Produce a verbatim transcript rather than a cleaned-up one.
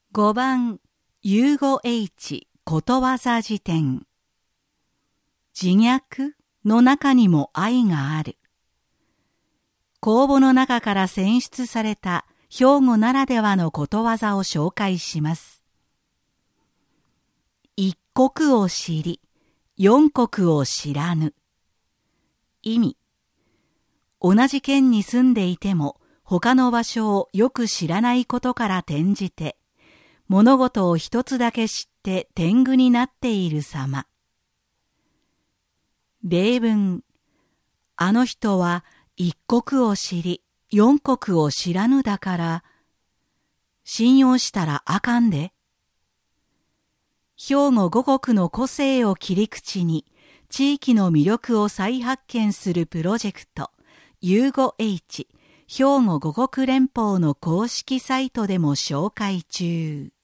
ごばん、ユーゴ H ことわざ辞典。自虐の中にも愛がある。公募の中から選出された兵庫ならではのことわざを紹介します。一国を知り、四国を知らぬ。意味。同じ県に住んでいても他の場所をよく知らないことから転じて、物事を一つだけ知って天狗になっている様。例文。あの人は一国を知り、四国を知らぬだから、信用したらあかんで。兵庫五国の個性を切り口に、地域の魅力を再発見するプロジェクト、ユーゴ H、兵庫五国連邦の公式サイトでも紹介中。